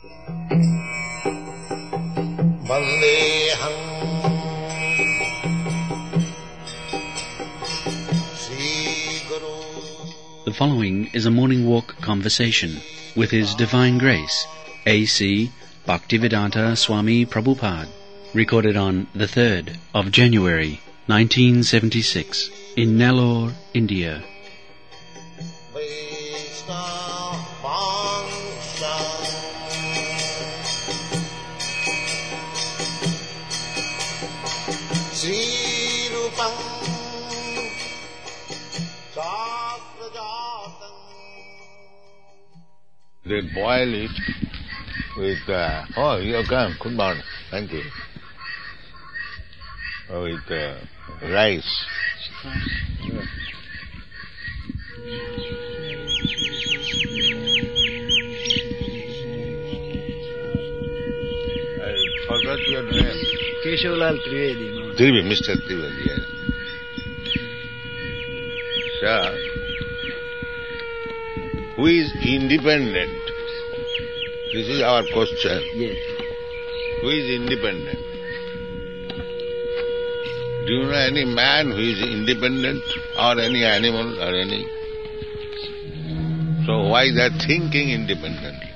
Vandeham Sri Guru. The following is a morning walk conversation with His Divine Grace, A.C. Bhaktivedanta Swami Prabhupada, recorded on the 3rd of January, 1976, in Nellore, India. They boil it with, oh, you have come, good morning, thank you. With rice. I forgot your name. Keshavalal Trivedi. Trivedi, Mr. Trivedi, yes. Sir, who is independent? This is our question. Yes. Who is independent? Do you know any man who is independent, or any animal, or any? So why they are thinking independently?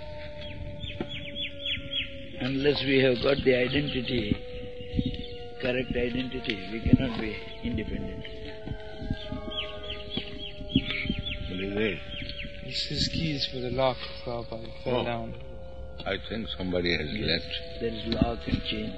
Unless we have got the identity, correct identity, we cannot be independent. What is it? It's his keys for the lock, Prabhupada. It fell down. I think somebody has left. There is lock and chain.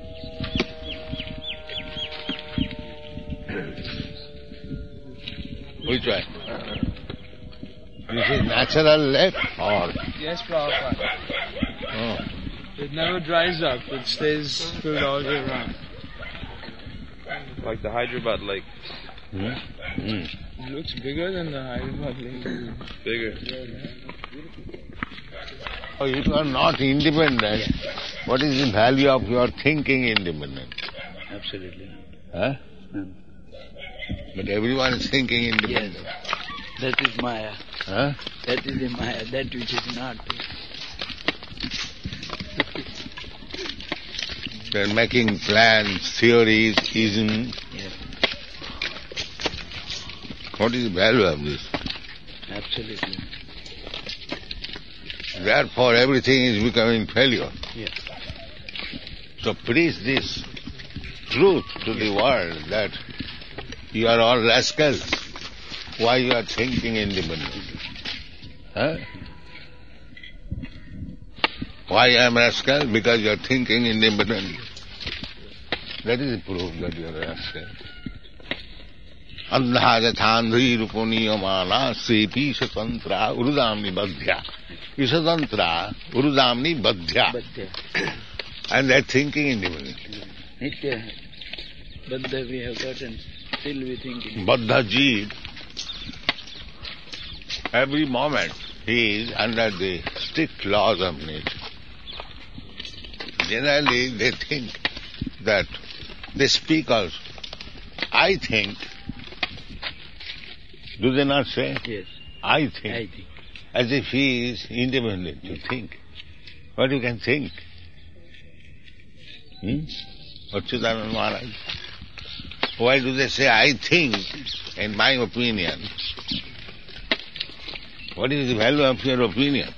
Which one? This is natural left or? Yes, Prabhupada. Oh. It never dries up. It stays filled all year round. Like the Hyderabad lake. It looks bigger than the Hyderabad lake. Bigger. Oh, if you are not independent, what is the value of your thinking independent? Absolutely. Huh? But everyone is thinking independent. Yes. That is Maya. Huh? That is the Maya, that which is not. They are making plans, theories, ism. Yes. What is the value of this? Absolutely. Therefore everything is becoming failure. Yes. So preach this truth to the world that you are all rascals. Why you are thinking independently? Huh? Why I am rascal? Because you are thinking independently. That is the proof that you are rascal. Andha jathandhi ruponiyamana sepi satantra urudamni badhya. Isatantra urudamni badhya. And they are thinking independently. Nitya. Baddha we have gotten, still we thinking. Baddha Jeev, every moment he is under the strict laws of nature. Generally they think that, they speak also, I think. Do they not say? Yes. I think. I think. As if he is independent to think. What you can think? Achyutananda Maharaj. Why do they say, I think, in my opinion? What is the value of your opinion?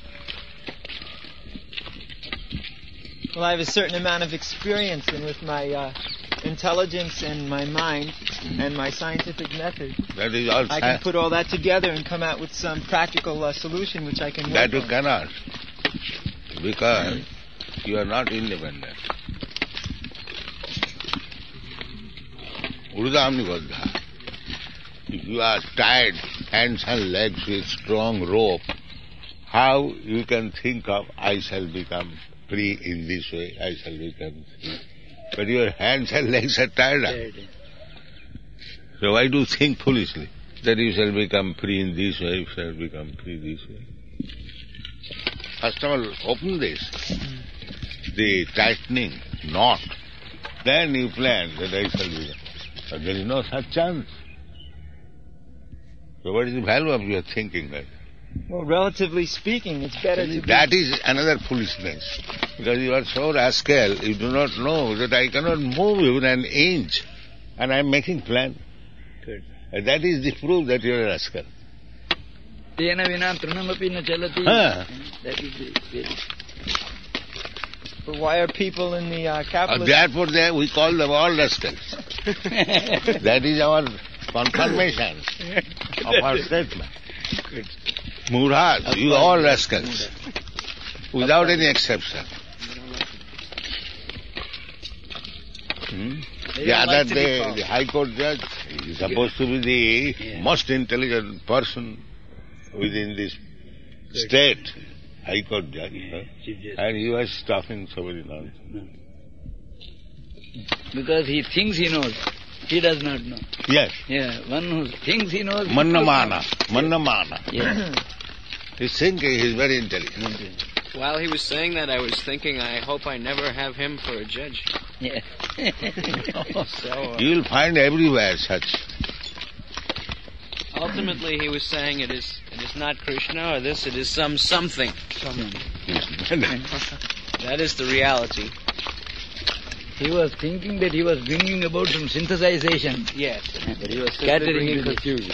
Well, I have a certain amount of experience, and with my intelligence and my mind and my scientific method, That is all I can put all that together and come out with some practical solution which I can work That you on. cannot, because you are not independent. Urudamni Baddha. If you are tied hands and legs with strong rope, how you can think of, I shall become free in this way, I shall become free. But your hands and legs are tied up. So why do you think foolishly that you shall become free in this way, you shall become free this way? First of all, open this, the tightening knot. Then you plan that I shall become. But there is no such chance. So what is the value of your thinking that? Well, relatively speaking, it's better to be... That is another foolishness. Because you are so rascal, you do not know that I cannot move even an inch. And I am making plan. Good. And that is the proof that you are a rascal. Tena vina trunamapi na chalati. Huh. That is the... But why are people in the capitalist... Therefore we call them all rascals. That is our confirmation of our statement. Murad, you are all rascals. Without any exception. The other day, the High Court judge is supposed to be the most intelligent person within this state. High Court judge. And he was talking so very nonsense. Because he thinks he knows. He does not know. Yes. Yeah, one who thinks he knows... Mannamana. Yeah. He's thinking he's very intelligent. While he was saying that, I was thinking, I hope I never have him for a judge. Yeah. So, You will find everywhere such. ultimately, he was saying it is not Krishna or this, it is something. That is the reality. He was thinking that he was bringing about some synthesization. Yes. But he was scattering into confusion.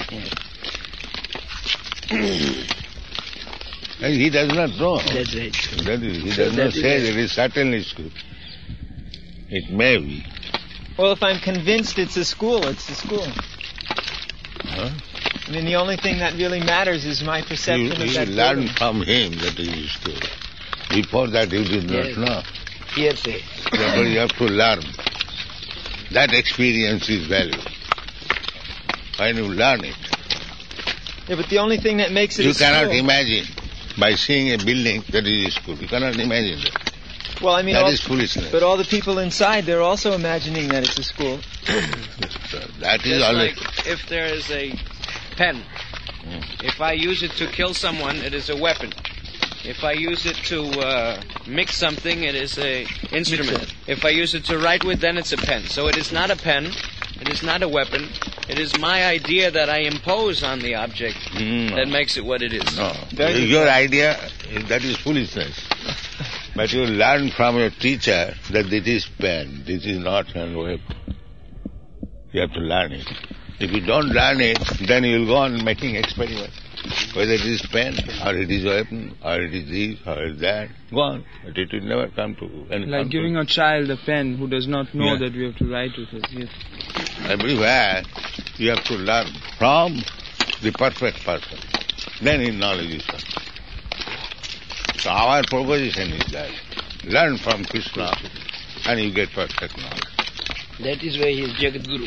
And he does not know. That's right. He does not say that it is certainly true. It may be. Well, if I'm convinced it's a school, it's a school. Huh? I mean, the only thing that really matters is my perception You of that learn building. from him that it is true. Before that you did not Yes. know. Hearsay. Therefore you have to learn. That experience is valuable. When you learn it, Yeah, but the only thing that makes it you a cannot school... imagine by seeing a building that it is good. You cannot imagine that. Well, I mean, That all, is foolishness. but all the people inside, they're also imagining that it's a school. That is Just always... like if there is a pen, if I use it to kill someone, it is a weapon. If I use it to mix something, it is a instrument. If I use it to write with, then it's a pen. So it is not a pen, it is not a weapon, it is my idea that I impose on the object that makes it what it is. No. That is- Your idea, that is foolishness. But you learn from your teacher that this is pen, this is not a weapon. You have to learn it. If you don't learn it, then you will go on making experiments. Whether it is pen, or it is weapon, or it is this, or it is that, go on. But it will never come to any Like giving a child a pen who does not know that we have to write with it. Yes. Everywhere you have to learn from the perfect person. Then his knowledge is come. So our proposition is that learn from Krishna and you get perfect knowledge. That is why he is Jagat Guru.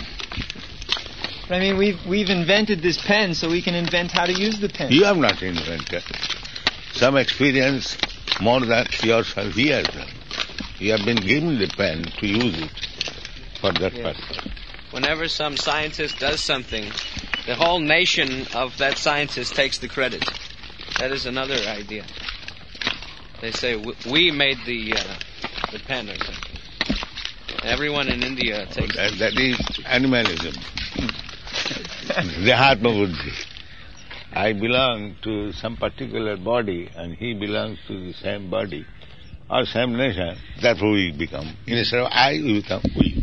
I mean, we've invented this pen, so we can invent how to use the pen. You have not invented. Some experience more than yourself he has done. You have been given the pen to use it for that purpose. Whenever some scientist does something, the whole nation of that scientist takes the credit. That is another idea. They say, we made the pen or something. Everyone in India takes That is animalism. Dehatma buddhi. I belong to some particular body and he belongs to the same body or same nation. Therefore we become. Instead of I, we become we.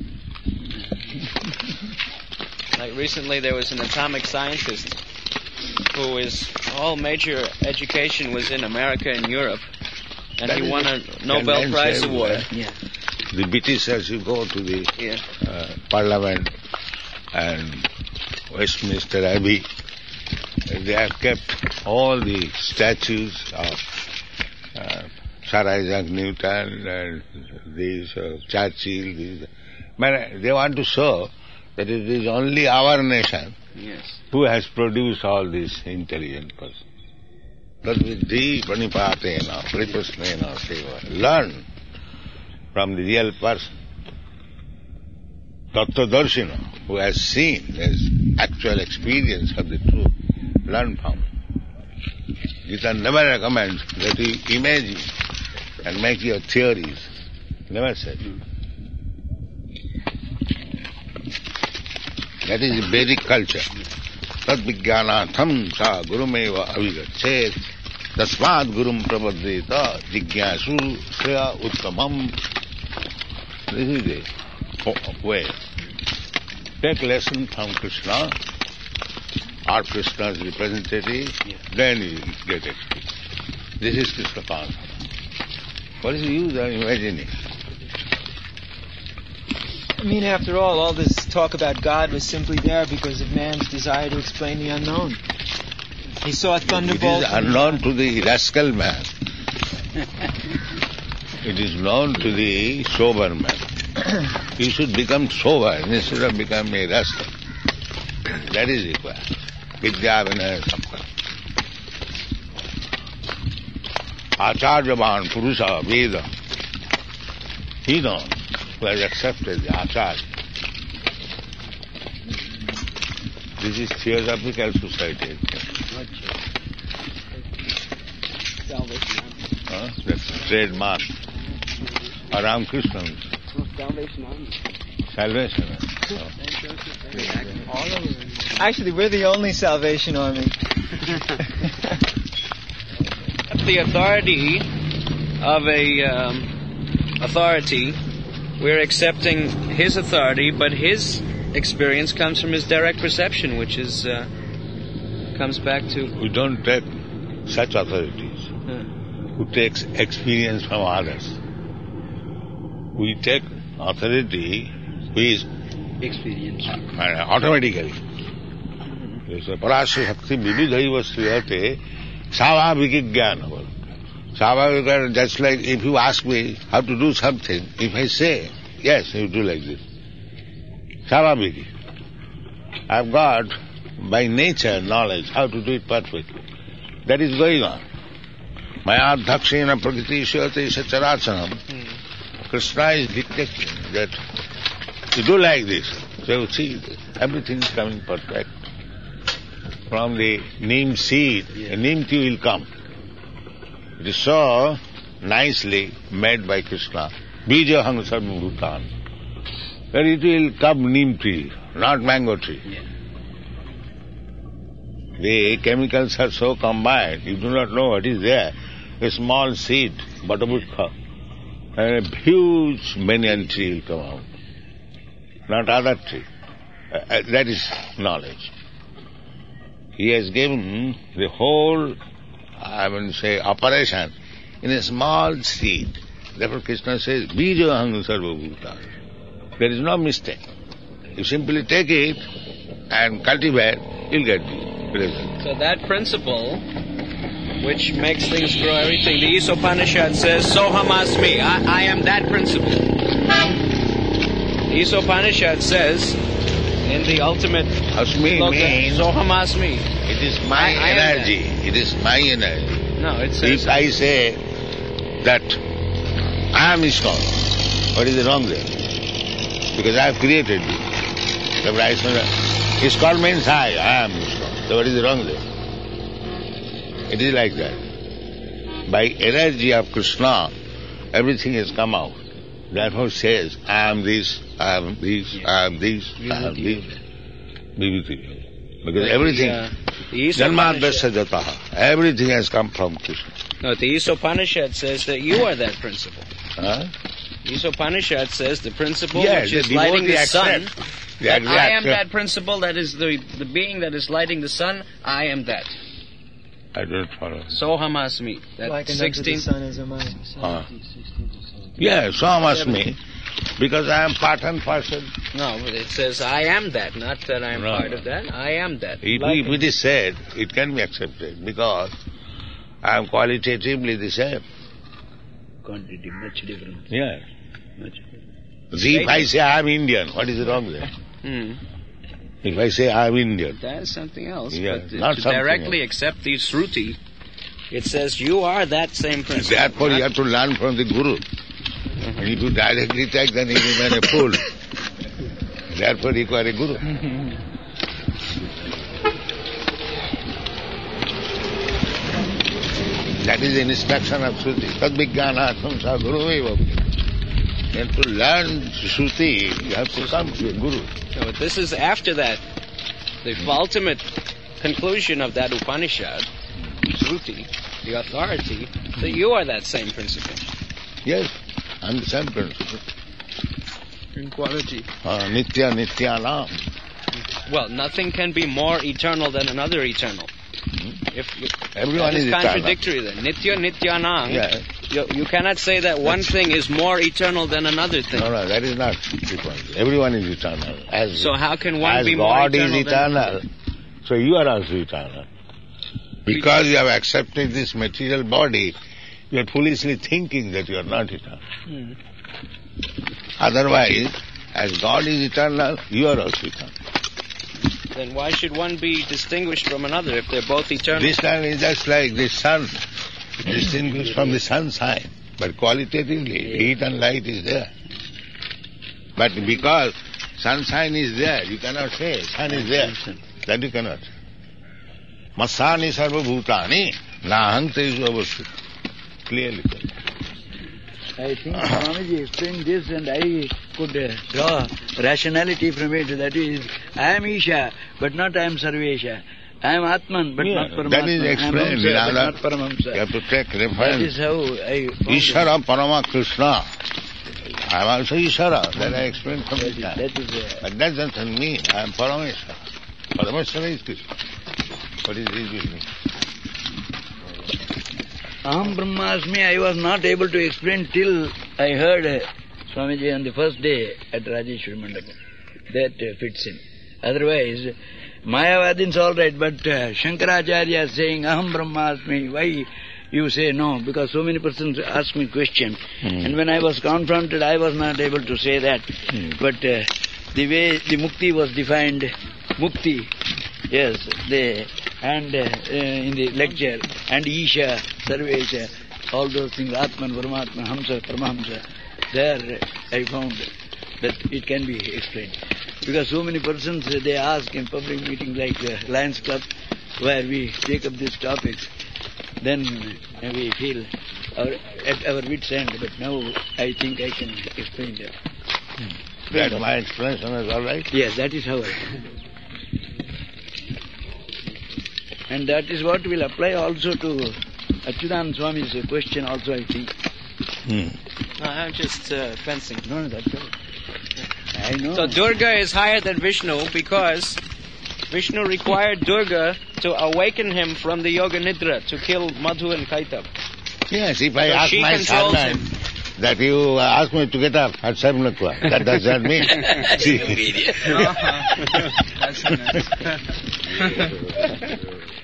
Like recently there was an atomic scientist who is, all major education was in America and Europe, and That he is won a it. Nobel Can Prize say award. that. Yeah. The Britishers, you go to the Parliament and Westminster Abbey, they have kept all the statues of Sir Isaac Newton and these Churchill. These. They want to show that it is only our nation who has produced all these intelligent persons. But with the pranipatena, pritasnena seva, learn from the real person. Tattvadarshina, who has seen, has actual experience of the truth, learn from it. Gita never recommends that you imagine and make your theories. Never said. That is Vedic culture. tad vijnanatham sa gurumeva avigachet tasmad gurum prapaddeta jigyasu shreya uttamam. This is the way. Take lesson from Krishna or Krishna's representative, then you get it. This is Krishna consciousness. What is the use of imagining? I mean, after all this talk about God was simply there because of man's desire to explain the unknown. He saw a thunderbolt. It is unknown to the rascal man. It is known to the sober man. You should become sober instead of becoming a rascal. That is required. Vidya Vinaya Sampana. Acharyavan Purusha Veda. He knows who has accepted the Acharya. This is Theosophical Society. That's trademark. Ram Krishna. Salvation Army. Actually, we're the only Salvation Army. The authority of a authority, we're accepting his authority, but his experience comes from his direct perception, which is comes back to... We don't take such authorities who takes experience from others. We take authority who is Experience. automatically. Parasya Shakti Vividhaiva Sriyate Savaviki Jnana. Savavika, just like if you ask me how to do something, if I say, yes, you do like this. Savaviki. I've got by nature knowledge how to do it perfectly. That is going on. Maya dhakshena prakriti shyate sacharachanam. Krishna is dictating that you do like this. So you see, everything is coming perfect. From the neem seed, a neem tree will come. It is so nicely made by Krishna. Bija hang sarva bhutan. Then it will come neem tree, not mango tree. The chemicals are so combined, you do not know what is there. A small seed, butterbushka, and a huge banyan tree will come out. Not other tree. That is knowledge. He has given the whole, operation in a small seed. Therefore Krishna says, Bija hang sarva bhutan. There is no mistake. You simply take it and cultivate, you'll get the result. So that principle, which makes things grow, everything, the Isopanishad says, Soham Asmi, I am that principle. The Isopanishad says, in the ultimate Asmi sloka, means Soham Asmi. it is my energy. It is my energy. No, it says... If I say that I am ISKCON, what is the wrong there? Because I have created you. Therefore I say, ISKCON means I am ISKCON. So what is the wrong there? It is like that. By energy of Krishna, everything has come out. Therefore says, I am this, I am this, I am this, I am this. Vibhuti. Because everything, Janmadasya Jataha, everything has come from Krishna. No, the Isopanishad says that you are that principle. Huh? The Isopanishad says the principle Yes, which is the lighting the devotee sun. accepts. That I am that principle, that is the being that is lighting the sun, I am that. I don't follow. Soham Asmi. That Like unto the 16th. sun is a mind. Yes, so must me. Because I am part and parcel. No, but it says I am that, not that I am No. part of that. I am that. If it is said, it can be accepted because I am qualitatively the same. Quantity, much different. Yes. Much. If I say I am Indian, what is wrong there? If I say I am Indian, That is something else. Yeah, but not to something directly accept the Shruti, it says you are that same principle. therefore you not- have to learn from the Guru. And if you directly take, then you remain a fool. Therefore require a Guru. That is the instruction of Shruti. Tad vijnanatham sa guruveva. And to learn Shruti, you have to come to a Guru. No, but this is after that. The ultimate conclusion of that Upanishad, Shruti, the authority, that you are that same principle. Yes, I'm the same principle. In quality. Nitya Nityanam. Well, nothing can be more eternal than another eternal. If Everyone that is is contradictory then. Nitya Nityanang. Yeah. You cannot say that one thing is more eternal than another thing. No, that is not the point. Everyone is eternal. So how can one as be more God eternal is than eternal, so you are also eternal. Because you have accepted this material body, you are foolishly thinking that you are not eternal. Otherwise, as God is eternal, you are also eternal. Then why should one be distinguished from another if they're both eternal? This time is just like the sun, distinguished from the sunshine. But qualitatively, heat and light is there. But because sunshine is there, you cannot say sun is there. That you cannot. Masani sarva bhutani nahang teju avasthi. Clearly. I think Swamiji explained this and I could draw rationality from it. That is, I am Isha, but not I am Sarvesha. I am Atman, but not Paramatma. That is explained. I am Hamsa, but not Paramahamsa. You have to take reference. That is how I found Ishara Parama Krishna. I am also Ishara. That I explained from the time. That is But that doesn't mean I am Parameshwara. Parameshwara is Krishna. What is this with me? Aham Brahmasmi I was not able to explain till I heard Swamiji on the first day at Rajeshwari Mandapam. That fits in. Otherwise, Mayavadin's all right, but Shankaracharya is saying Aham Brahmasmi. Why you say no? Because so many persons ask me question. And when I was confronted, I was not able to say that. But the way the Mukti was defined, Mukti, yes, and in the lecture, and Isha, Sarvesha, all those things, Atman, Paramatma, Hamsa, Paramahamsa, there I found that it can be explained. Because so many persons, they ask in public meetings like Lions Club, where we take up these topics, then we feel at our wit's end, but now I think I can explain that. That my explanation is all right? Yes, that is how I And that is what will apply also to Achyutananda Swami's question also, I think. No, I'm just fencing. No, that's all. I know. So Durga is higher than Vishnu because Vishnu required Durga to awaken him from the Yoga Nidra to kill Madhu and Kaitab. Yes, if I So ask she my controls servant that you ask me to get up at 7 o'clock, that does not mean. See. That's nice.